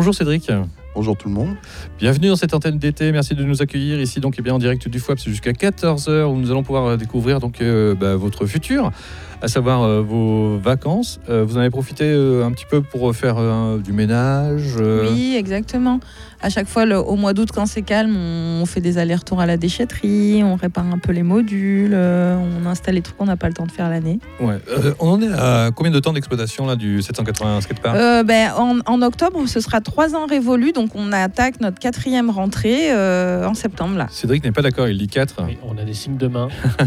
Bonjour Cédric. Bonjour tout le monde. Bienvenue dans cette antenne d'été, merci de nous accueillir ici donc, en direct du FWAPS jusqu'à 14h où nous allons pouvoir découvrir donc, votre futur, à savoir vos vacances. Vous en avez profité un petit peu pour faire du ménage Oui, exactement. À chaque fois, au mois d'août, quand c'est calme, on fait des allers-retours à la déchetterie, on répare un peu les modules, on installe les trucs qu'on n'a pas le temps de faire l'année. Ouais. On en est à combien de temps d'exploitation là, du 781 skatepark en octobre, ce sera 3 ans révolus, donc on attaque notre 4e rentrée en septembre. Là. Cédric n'est pas d'accord, il dit 4. Oui, on a des signes de main.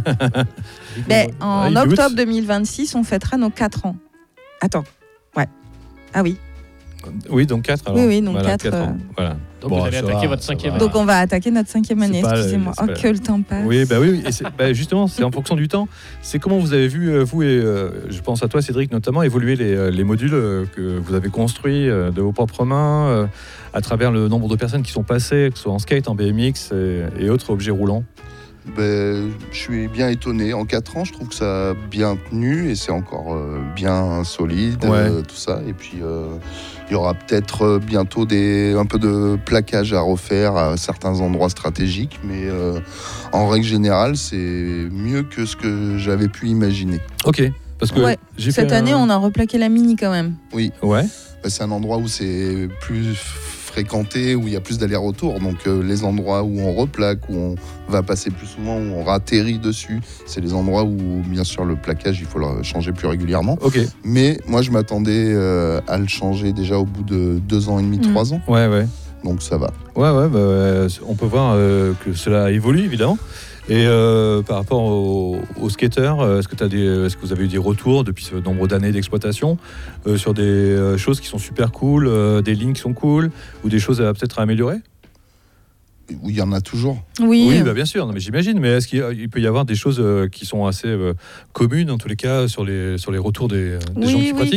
En octobre 2026, on fêtera nos 4 ans. Attends, ouais. Ah oui. Oui, donc 4 alors. Oui, donc voilà, 4 ans. Voilà. Donc vous allez attaquer votre 5e année. Donc on va attaquer notre 5e année, excusez-moi. Oh, que le temps passe. Oui, oui. Et justement, c'est en fonction du temps. C'est comment vous avez vu, vous et je pense à toi Cédric notamment, évoluer les modules que vous avez construits de vos propres mains à travers le nombre de personnes qui sont passées, que ce soit en skate, en BMX et autres objets roulants. Je suis bien étonné. En 4 ans, je trouve que ça a bien tenu et c'est encore bien solide, tout ça. Et puis, il y aura peut-être bientôt un peu de plaquage à refaire à certains endroits stratégiques. Mais en règle générale, c'est mieux que ce que j'avais pu imaginer. Ok. Parce que cette année, on a replaqué la Mini quand même. Oui. Ouais. C'est un endroit où c'est plus fréquenté, où il y a plus d'allers-retours. Donc les endroits où on replaque, où on va passer plus souvent, où on atterrit dessus, c'est les endroits où bien sûr le plaquage il faut le changer plus régulièrement. Okay. Mais moi je m'attendais à le changer déjà au bout de 2 ans et demi, 3 ans. Ouais. Donc ça va. On peut voir que cela évolue évidemment. Et par rapport aux skateurs, est-ce que vous avez eu des retours depuis ce nombre d'années d'exploitation sur des choses qui sont super cool, des lignes qui sont cool, ou des choses peut-être à améliorer ? Oui, il y en a toujours. Oui, bien sûr, mais j'imagine. Mais est-ce qu'il peut y avoir des choses qui sont assez communes, en tous les cas, sur les retours des gens qui pratiquent ?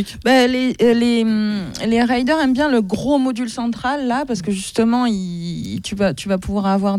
Les riders aiment bien le gros module central, là, parce que justement, tu vas pouvoir avoir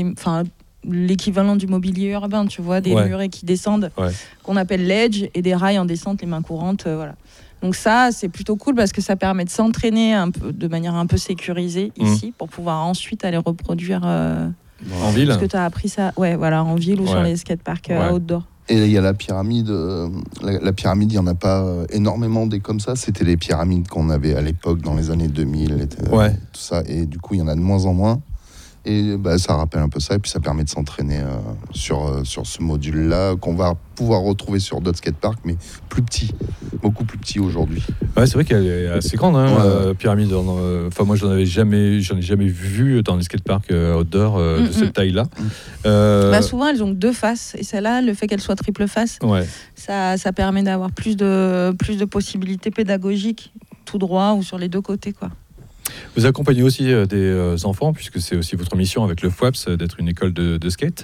l'équivalent du mobilier urbain, tu vois, des murets qui descendent, qu'on appelle ledge, et des rails en descente, les mains courantes, voilà. Donc ça, c'est plutôt cool parce que ça permet de s'entraîner de manière un peu sécurisée ici, pour pouvoir ensuite aller reproduire en ville. Parce que tu as appris ça, en ville ou sur les skateparks outdoor. Et il y a la pyramide. La pyramide, il n'y en a pas énormément des comme ça. C'était les pyramides qu'on avait à l'époque, dans les années 2000, tout ça. Et du coup, il y en a de moins en moins. Et ça rappelle un peu ça, et puis ça permet de s'entraîner sur ce module-là, qu'on va pouvoir retrouver sur d'autres skateparks, mais plus petit, beaucoup plus petit aujourd'hui. Ouais, c'est vrai qu'elle est assez grande, la pyramide. Moi, j'en ai jamais vu dans les skateparks outdoor de cette taille-là. Souvent, elles ont 2 faces, et celle-là, le fait qu'elle soit triple face, ça permet d'avoir plus de possibilités pédagogiques, tout droit ou sur les 2 côtés, quoi. Vous accompagnez aussi des enfants, puisque c'est aussi votre mission avec le FWAPS d'être une école de skate.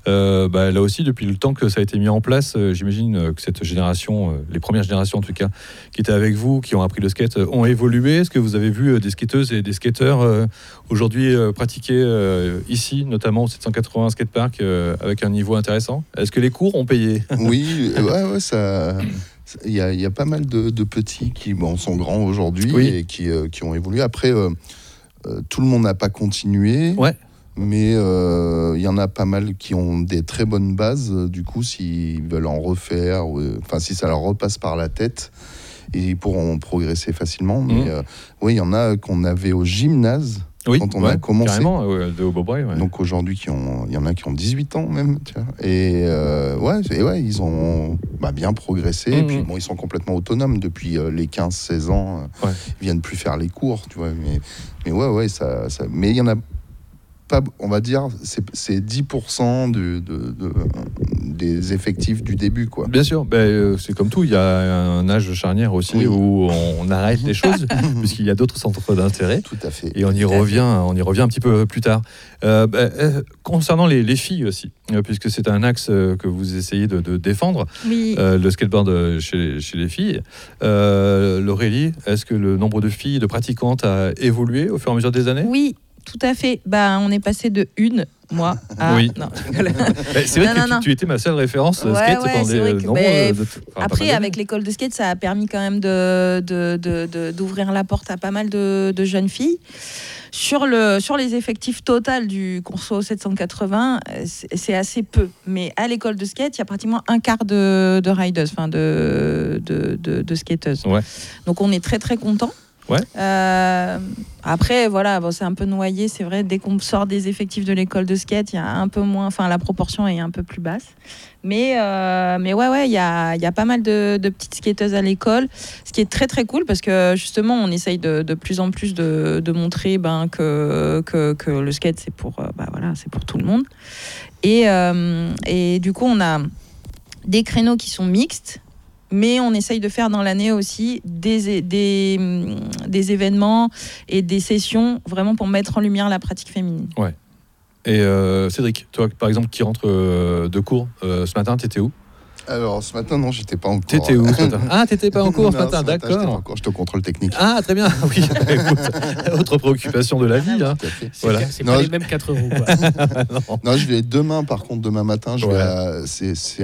Là aussi, depuis le temps que ça a été mis en place, j'imagine que cette génération, les premières générations en tout cas, qui étaient avec vous, qui ont appris le skate, ont évolué. Est-ce que vous avez vu des skateuses et des skateurs aujourd'hui pratiquer ici, notamment au 781 skatepark, avec un niveau intéressant ? Est-ce que les cours ont payé ? Oui, ça... Il y a pas mal de petits qui sont grands aujourd'hui et qui ont évolué. Après, tout le monde n'a pas continué, mais il y en a pas mal qui ont des très bonnes bases. Du coup, s'ils veulent en refaire, si ça leur repasse par la tête, ils pourront progresser facilement. Mais il y en a qu'on avait au gymnase. Quand on a commencé. Carrément, de Haut-Beaubrail. Donc aujourd'hui, il y en a qui ont 18 ans même. Et ils ont bien progressé. Et puis ils sont complètement autonomes depuis les 15-16 ans. Ils viennent plus faire les cours, tu vois. Mais ça. Mais il y en a pas, on va dire, c'est 10% des effectifs du début, quoi. Bien sûr, c'est comme tout, il y a un âge charnière aussi où on arrête les choses, puisqu'il y a d'autres centres d'intérêt. Tout à fait. Et on y revient un petit peu plus tard. Concernant les filles aussi, puisque c'est un axe que vous essayez de défendre, le skateboard chez les filles. Laurélie, est-ce que le nombre de filles, de pratiquantes a évolué au fur et à mesure des années ? Oui. tout à fait. On est passé de moi. Oui. Non. C'est vrai que tu étais ma seule référence skate pendant des nombreux. Après, avec l'école de skate, ça a permis quand même d'ouvrir la porte à pas mal de jeunes filles. Sur les effectifs total du Corso 780, c'est assez peu. Mais à l'école de skate, il y a pratiquement un quart de riders, enfin de skateuses. Ouais. Donc on est très très contents. Ouais. Après, voilà, c'est un peu noyé, c'est vrai. Dès qu'on sort des effectifs de l'école de skate, il y a un peu moins, enfin la proportion est un peu plus basse. Mais ouais, il y a pas mal de petites skateuses à l'école, ce qui est très très cool parce que justement, on essaye de plus en plus de montrer que le skate c'est pour c'est pour tout le monde. Et du coup, on a des créneaux qui sont mixtes. Mais on essaye de faire dans l'année aussi des événements et des sessions vraiment pour mettre en lumière la pratique féminine. Ouais. Et Cédric, toi par exemple qui rentre de cours ce matin, t'étais où ? Alors ce matin, non, j'étais pas en cours. T'étais où ce matin ? Ah, t'étais pas en cours ce matin, d'accord. J'étais au contrôle technique. Ah, très bien, oui. Écoute, autre préoccupation de la vie. Hein. Voilà. C'est pas les mêmes 4 roues. Non, je vais demain, par contre, demain matin, c'est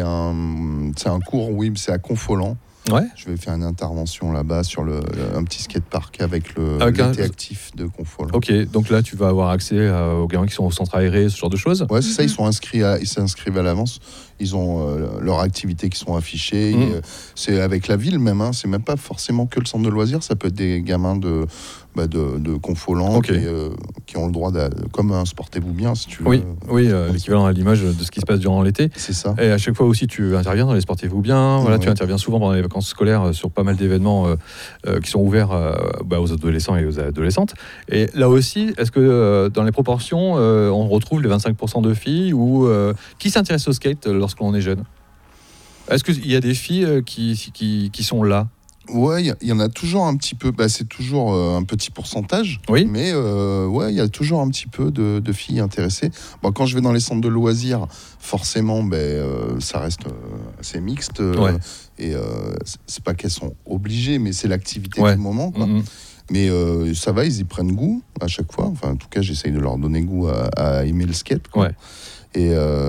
un cours, oui, c'est à Confolens. Ouais. Je vais faire une intervention là-bas sur un petit skatepark avec l'été actif de Confolens. Ok, donc là tu vas avoir accès aux gamins qui sont au centre aéré, ce genre de choses. Ouais, c'est ça, ils s'inscrivent à l'avance. Ils ont leurs activités qui sont affichées. C'est avec la ville même, hein. C'est même pas forcément que le centre de loisirs, ça peut être des gamins de Confolens qui ont le droit comme un Sportez-vous bien, si tu veux. Oui, l'équivalent à l'image de ce qui se passe durant l'été. C'est ça. Et à chaque fois aussi, tu interviens dans les Sportez-vous bien. Voilà, tu interviens souvent pendant les vacances scolaires sur pas mal d'événements qui sont ouverts aux adolescents et aux adolescentes. Et là aussi, est-ce que dans les proportions, on retrouve les 25% de filles ou qui s'intéressent au skate lorsqu'on est jeune ? Est-ce qu'il y a des filles qui sont là ? Ouais, il y en a toujours un petit peu. C'est toujours un petit pourcentage. Oui. Mais il y a toujours un petit peu de filles intéressées. Bon, quand je vais dans les centres de loisirs, forcément, ça reste assez mixte. Et c'est pas qu'elles sont obligées, mais c'est l'activité du moment, quoi. Mais ça va, ils y prennent goût à chaque fois. Enfin, en tout cas, j'essaye de leur donner goût à aimer le skate, quoi. Ouais. Et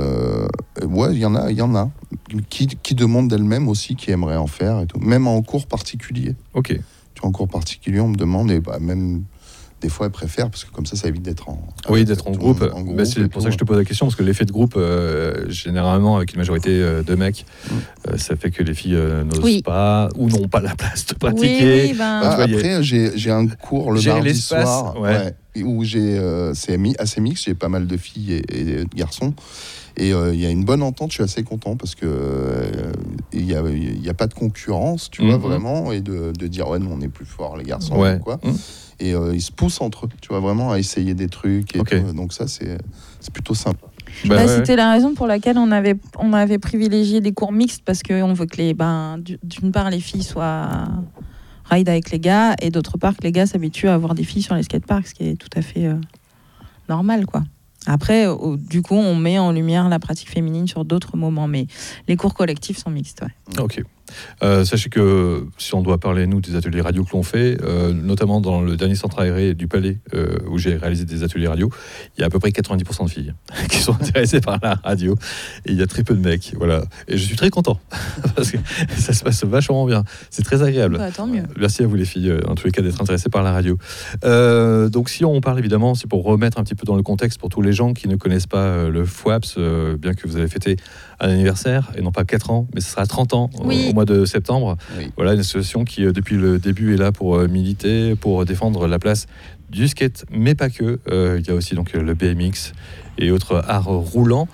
il y en a qui demandent d'elles-mêmes aussi, qui aimeraient en faire et tout, même en cours particulier. Ok. Tu vois, en cours particulier, on me demande, et même des fois, elles préfèrent parce que comme ça évite d'être en groupe. C'est pour ça que je te pose la question, parce que l'effet de groupe, généralement, avec une majorité de mecs, ça fait que les filles n'osent pas ou n'ont pas la place de pratiquer. Après, j'ai un cours le mardi soir. Où c'est assez mixte, j'ai pas mal de filles et de garçons. Et il y a une bonne entente, je suis assez content parce que il y a pas de concurrence, tu vois, vraiment, et de dire nous on est plus forts les garçons, quoi. Et ils se poussent entre eux, tu vois, vraiment à essayer des trucs. Et tout. Donc ça c'est plutôt sympa. C'était la raison pour laquelle on avait privilégié des cours mixtes parce qu'on veut que d'une part les filles soient ride avec les gars et d'autre part que les gars s'habituent à avoir des filles sur les skateparks, ce qui est tout à fait normal, quoi. Après, du coup, on met en lumière la pratique féminine sur d'autres moments, mais les cours collectifs sont mixtes. Ouais. Ok. Sachez que si on doit parler, nous, des ateliers radio que l'on fait, notamment dans le dernier centre aéré du Palais, où j'ai réalisé des ateliers radio, il y a à peu près 90% de filles qui sont intéressées par la radio, et il y a très peu de mecs. Voilà. Et je suis très content, parce que ça se passe vachement bien. C'est très agréable. Tant mieux. Merci à vous les filles, en tous les cas, d'être intéressées par la radio. Donc si on parle, évidemment, c'est pour remettre un petit peu dans le contexte pour tous les gens qui ne connaissent pas le FWAPS, bien que vous avez fêté un anniversaire, et non pas 4 ans, mais ce sera 30 ans au mois de septembre. Oui. Voilà, une association qui, depuis le début, est là pour militer, pour défendre la place du skate, mais pas que. Il y a aussi donc, le BMX et autres arts roulants.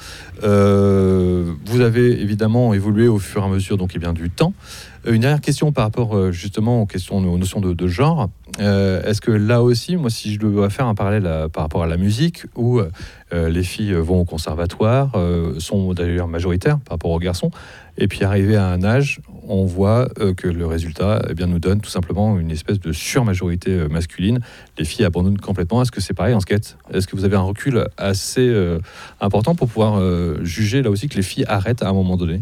Vous avez évidemment évolué au fur et à mesure du temps. Une dernière question par rapport justement aux notions de genre. Est-ce que là aussi, moi, si je dois faire un parallèle par rapport à la musique, où les filles vont au conservatoire, sont d'ailleurs majoritaires par rapport aux garçons, et puis arrivé à un âge, on voit que le résultat nous donne tout simplement une espèce de surmajorité masculine. Les filles abandonnent complètement. Est-ce que c'est pareil en skate ? Est-ce que vous avez un recul assez important pour pouvoir juger là aussi que les filles arrêtent à un moment donné ?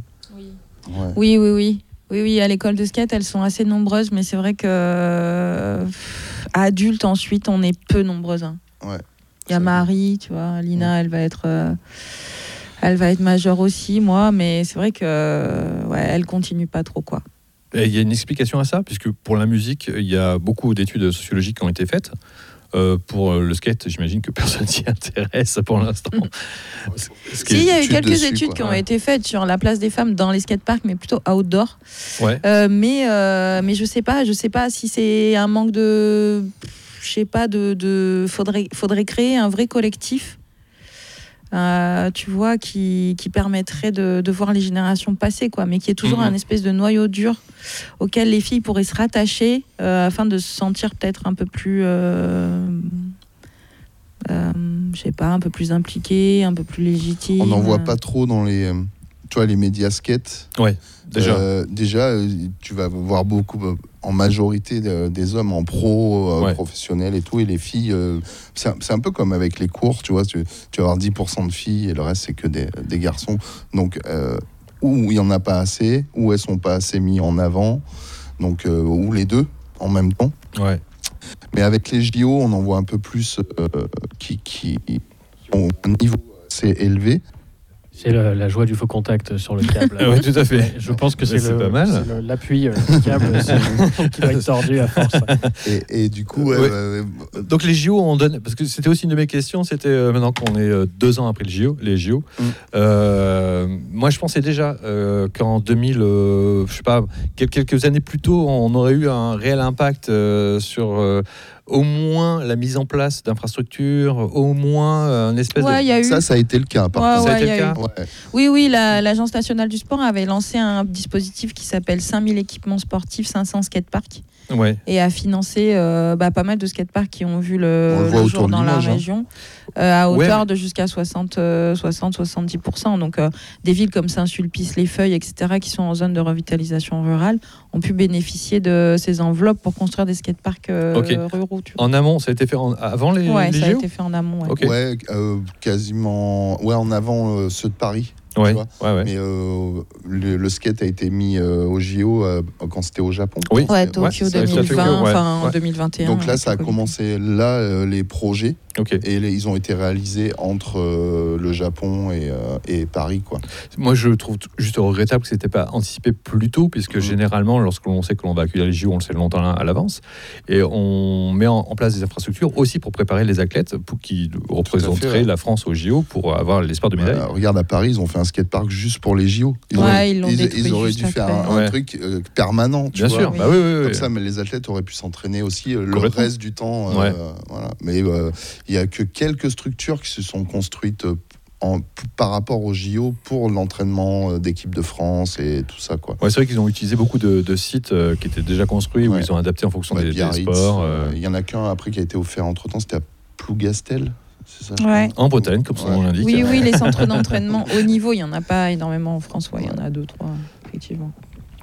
Oui, à l'école de skate, elles sont assez nombreuses, mais c'est vrai que adultes, ensuite, on est peu nombreuses. Ouais. Il y a Marie, tu vois, Lina, elle va être majeure aussi, moi, mais c'est vrai que elle continue pas trop, quoi. Et il y a une explication à ça, puisque pour la musique, il y a beaucoup d'études sociologiques qui ont été faites. Pour le skate, j'imagine que personne s'y intéresse pour l'instant. Si, il y a eu quelques études qui ont été faites sur la place des femmes dans les skateparks, mais plutôt outdoor. Ouais. Mais je sais pas si c'est un manque de, faudrait créer un vrai collectif. Tu vois, qui permettrait de voir les générations passer, quoi, mais qui est toujours un espèce de noyau dur auquel les filles pourraient se rattacher afin de se sentir peut-être un peu plus, un peu plus impliquées, un peu plus légitimes. On n'en voit pas trop dans les, les médias skate. Ouais, déjà, tu vas voir beaucoup, en majorité des hommes en pro, professionnels et tout, et les filles, c'est un peu comme avec les cours, tu vois, tu vas avoir 10% de filles et le reste c'est que des garçons. Donc, ou il n'y en a pas assez, ou elles sont pas assez mises en avant, donc, ou les deux en même temps. Ouais. Mais avec les JO, on en voit un peu plus qui ont un niveau assez élevé. C'est la joie du faux contact sur le câble. Oui, tout à fait. Ouais, je pense que c'est pas mal. L'appui du câble qui doit être tordu à force. Et du coup... Donc les JO, on donne... Parce que c'était aussi une de mes questions, c'était maintenant qu'on est 2 ans après les JO. Moi, je pensais déjà qu'en 2000, je sais pas, quelques années plus tôt, on aurait eu un réel impact sur... au moins la mise en place d'infrastructures, au moins une espèce de... Ça a été le cas. Ça a été le cas. Oui, l'Agence nationale du sport avait lancé un dispositif qui s'appelle 5000 équipements sportifs, 500 skateparks. Ouais. Et a financé pas mal de skateparks qui ont vu le jour dans la région, à hauteur de jusqu'à 60-70%. Donc des villes comme Saint-Sulpice, Les Feuilles, etc., qui sont en zone de revitalisation rurale, ont pu bénéficier de ces enveloppes pour construire des skateparks ruraux. Tu vois. En amont, ça a été fait avant les ça JO a été fait en amont. Ouais. Okay. Quasiment. En avant ceux de Paris. Ouais. Tu vois. Mais le skate a été mis au JO quand c'était au Japon. Oui. Tokyo 2020, en 2021. Donc là, ça a commencé les projets. Okay. Et ils ont été réalisés entre le Japon et Paris, quoi. Moi, je trouve juste regrettable que ce n'était pas anticipé plus tôt, puisque généralement, lorsque l'on sait que l'on va accueillir les JO, on le sait longtemps à l'avance, et on met en place des infrastructures aussi pour préparer les athlètes qui représenteraient la France aux JO pour avoir l'espoir de médaille. Regarde, à Paris, ils ont fait un skatepark juste pour les JO. Ils auraient dû faire un truc permanent. Bien sûr. Bah, oui. Comme ça, mais les athlètes auraient pu s'entraîner aussi le reste du temps. Voilà. Mais il n'y a que quelques structures qui se sont construites par rapport aux JO pour l'entraînement d'équipe de France et tout ça, quoi. C'est vrai qu'ils ont utilisé beaucoup de sites qui étaient déjà construits, où ils ont adapté en fonction des sports. Il y en a qu'un après qui a été offert entre-temps, c'était à Plougastel. C'est ça, en Bretagne, comme son nom l'indique. Oui, les centres d'entraînement haut niveau, il n'y en a pas énormément en France. Il y en a 2-3, effectivement.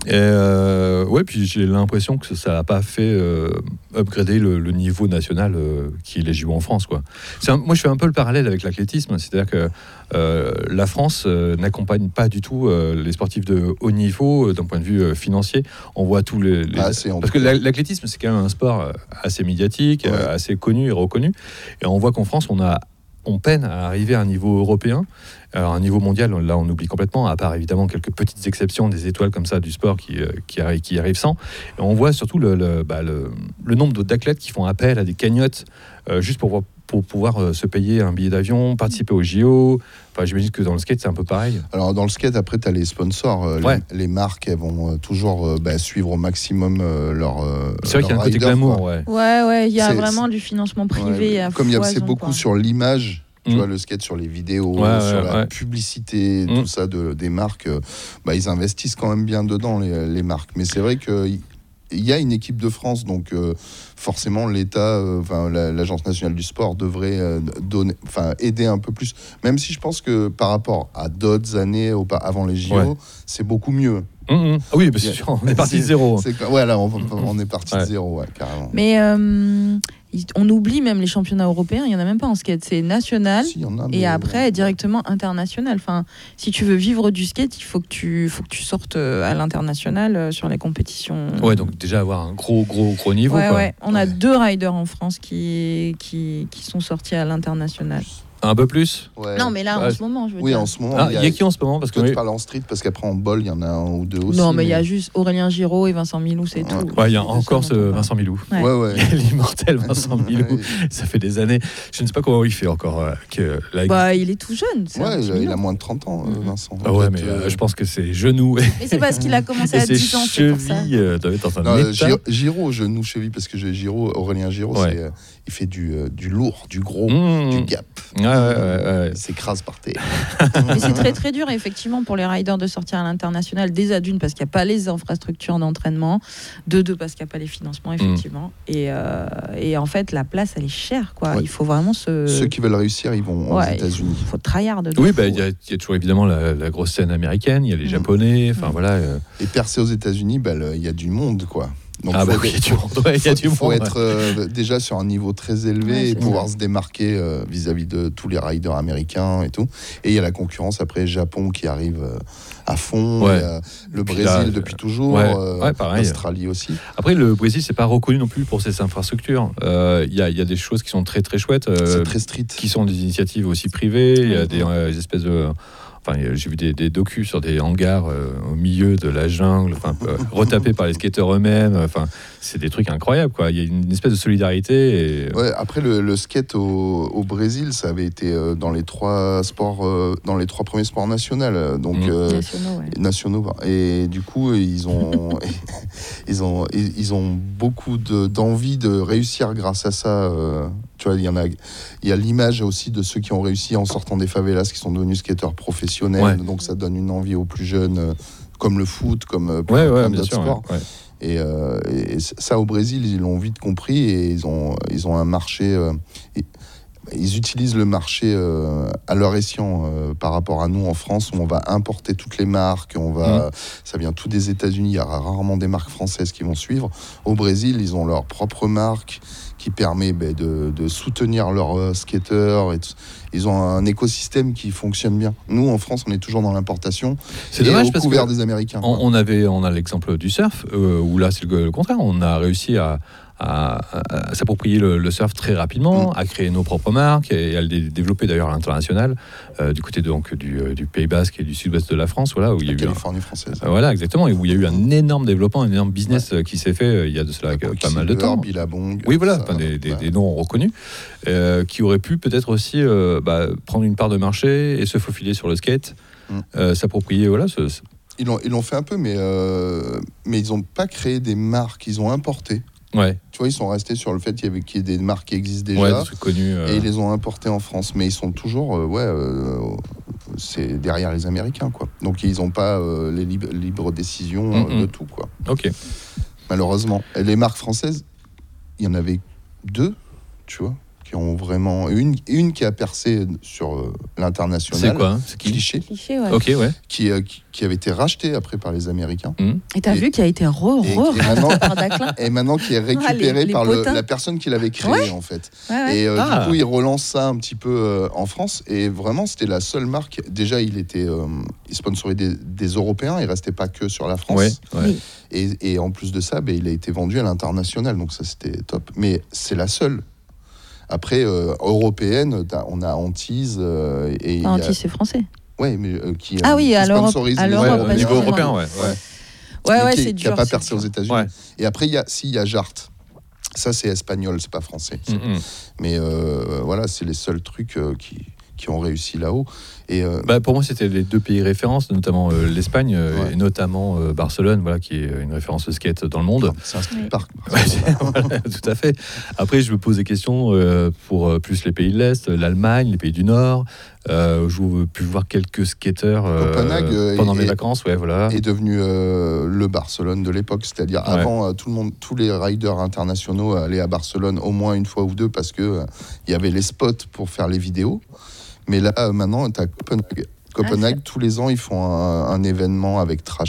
Et puis j'ai l'impression que ça n'a pas fait upgrader le niveau national qui est les JO en France, quoi. Moi, je fais un peu le parallèle avec l'athlétisme, c'est-à-dire que la France n'accompagne pas du tout les sportifs de haut niveau d'un point de vue financier. On voit tous parce que l'athlétisme, c'est quand même un sport assez médiatique, assez connu et reconnu. Et on voit qu'en France, on peine à arriver à un niveau européen. Alors, un niveau mondial, là, on oublie complètement, à part évidemment quelques petites exceptions, des étoiles comme ça du sport qui arrivent sans. Et on voit surtout le nombre d'athlètes qui font appel à des cagnottes juste pour pouvoir se payer un billet d'avion, participer aux JO. Enfin, j'imagine que dans le skate, c'est un peu pareil. Alors, dans le skate, après, tu as les sponsors. Les marques, elles vont toujours suivre au maximum leur. C'est vrai qu'il y a un côté glamour. Il y a vraiment du financement privé à comme foison, c'est beaucoup sur l'image. Tu vois, le skate sur les vidéos, sur la publicité, tout ça des marques, ils investissent quand même bien dedans, les marques. Mais c'est vrai qu'il y a une équipe de France, donc forcément l'État, l'Agence nationale du sport devrait aider un peu plus. Même si je pense que par rapport à d'autres années avant les JO, c'est beaucoup mieux. Oui, c'est sûr, on est parti de zéro. Là, on est parti de zéro, carrément. Mais On oublie même les championnats européens, il n'y en a même pas en skate, c'est national et après directement international. Enfin, si tu veux vivre du skate, il faut que tu sortes à l'international sur les compétitions. Ouais, donc déjà avoir un gros niveau. Ouais, quoi. ouais. On a 2 riders en France qui sont sortis à l'international. Un peu plus Non, mais là, en ce moment, je veux dire. Oui, en ce moment. Il y a qui en ce moment? Parce que je parle en street, parce qu'après en bol, il y en a un ou deux aussi. Non, mais il y a juste Aurélien Giraud et Vincent Milou, c'est tout. Ouais, il y a encore ce Vincent Milou. Ouais. L'immortel Vincent Milou. Ça fait des années. Je ne sais pas comment il fait encore. Il est tout jeune. Il a moins de 30 ans, Vincent. Ah ouais, mais je pense que c'est genoux. Mais c'est parce qu'il a commencé à 10 ans. Ses chevilles doivent être en un état. Giraud, genou, cheville, parce que Aurélien Giraud, il fait du lourd, du gros, du gap. Ouais. Il s'écrase par terre. Mais c'est très très dur effectivement pour les riders de sortir à l'international, déjà d'une parce qu'il n'y a pas les infrastructures d'entraînement, de deux parce qu'il n'y a pas les financements effectivement, et en fait la place elle est chère quoi. Il faut vraiment Ceux qui veulent réussir ils vont aux États-Unis. Il faut tryhard. Oui, il y a toujours évidemment la grosse scène américaine, il y a les Japonais, enfin voilà. Et percer aux États-Unis, il y a du monde quoi. Donc il faut être déjà sur un niveau très élevé et pouvoir se démarquer vis-à-vis de tous les riders américains et tout. Et il y a la concurrence après Japon qui arrive à fond, le Brésil depuis toujours, l'Australie aussi. Après le Brésil c'est pas reconnu non plus pour ses infrastructures. Il y a des choses qui sont très très chouettes, c'est très street, qui sont des initiatives aussi privées. Il y a des espèces de j'ai vu des docus sur des hangars au milieu de la jungle, retapés par les skateurs eux-mêmes. C'est des trucs incroyables, quoi. Il y a une espèce de solidarité. Après le skate au Brésil, ça avait été dans les 3 premiers sports nationaux, donc nationaux. Et du coup, ils ont beaucoup d'envie de réussir grâce à ça. Tu vois, il y a l'image aussi de ceux qui ont réussi en sortant des favelas, qui sont devenus skateurs professionnels. Donc ça donne une envie aux plus jeunes, comme le foot, comme plein d'autres sports. Et ça, au Brésil, ils l'ont vite compris et ils ont un marché. Ils utilisent le marché à leur escient par rapport à nous en France, où on va importer toutes les marques. Ça vient tout des États-Unis. Il y aura rarement des marques françaises qui vont suivre. Au Brésil, ils ont leur propre marque qui permet de soutenir leurs skateurs. Ils ont un écosystème qui fonctionne bien. Nous, en France, on est toujours dans l'importation. C'est dommage parce que des Américains. On a l'exemple du surf, où là, c'est le contraire. On a réussi à s'approprier le surf très rapidement, à créer nos propres marques et à le développer d'ailleurs à l'international, du côté du Pays Basque et du sud-ouest de la France, où il y a eu Californie française. Voilà, exactement, et où il y a eu un énorme développement, un énorme business qui s'est fait il y a de cela pas mal de temps. Billabong. Oui, voilà, des noms reconnus, qui auraient pu peut-être aussi prendre une part de marché et se faufiler sur le skate, s'approprier, Ils l'ont fait un peu, mais ils n'ont pas créé des marques, ils ont importé. Ouais. Tu vois, ils sont restés sur le fait qu'il y ait des marques qui existent déjà, des trucs connus, et ils les ont importés en France. Mais ils sont toujours c'est derrière les Américains, quoi. Donc ils n'ont pas les libres décisions de tout, quoi. Ok. Malheureusement. Et les marques françaises, il y en avait 2, tu vois, qui ont vraiment... Une qui a percé sur l'international. C'est quoi, c'est Cliché. Cliché, ouais. Ok, ouais. Qui avait été racheté après par les Américains. Et t'as vu qu'il a été par Declan. Et maintenant qui est récupéré par la personne qui l'avait créé, en fait. Et du coup, il relance ça un petit peu en France. Et vraiment, c'était la seule marque. Déjà, il sponsorisait des Européens. Il restait pas que sur la France. Et en plus de ça, il a été vendu à l'international. Donc ça, c'était top. Mais c'est la seule. Après, européenne, on a Antise. Antise, c'est français. Ouais, mais qui sponsorise au niveau européen, c'est dur. Qui n'a pas percé aux États-Unis. Ouais. Et après, il y a Jart. Ça, c'est espagnol, c'est pas français. Mais c'est les seuls trucs qui ont réussi là-haut. Et pour moi, c'était les 2 pays références, notamment l'Espagne et notamment Barcelone, qui est une référence de skate dans le monde. C'est un skatepark. Tout à fait. Après, je me pose des questions pour plus les pays de l'Est, l'Allemagne, les pays du Nord. J'ai pu voir quelques skateurs pendant mes vacances. Est devenu le Barcelone de l'époque. C'est-à-dire avant, tous les riders internationaux allaient à Barcelone au moins une fois ou 2 parce que il y avait les spots pour faire les vidéos. Mais là, maintenant, tu as Copenhague. Tous les ans, ils font un événement avec Thrasher.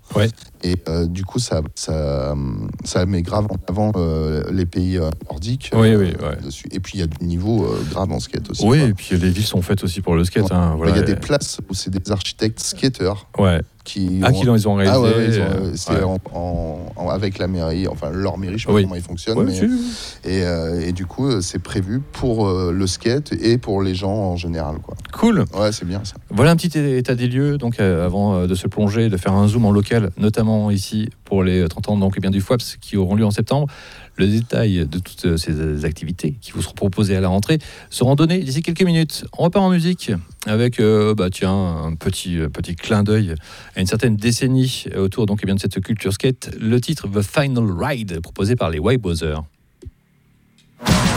Ouais. Et du coup, ça met grave en avant les pays nordiques. Dessus. Et puis, il y a du niveau grave en skate aussi. Oui, et puis les villes sont faites aussi pour le skate. Ouais. Il y a des places où c'est des architectes skateurs. Ouais. Ils ont réalisé. C'est avec la mairie, enfin leur mairie, je sais pas comment ils fonctionnent. Et du coup, c'est prévu pour le skate et pour les gens en général. Quoi. Cool. Ouais, c'est bien ça. Voilà un petit état des lieux, donc avant de se plonger, de faire un zoom en local, notamment ici pour les 30 ans donc, du FWAPS qui auront lieu en septembre. Le détail de toutes ces activités qui vous seront proposées à la rentrée seront donnés d'ici quelques minutes. On repart en musique avec un petit clin d'œil à une certaine décennie autour donc, de cette culture skate. Le titre The Final Ride proposé par les White Brothers.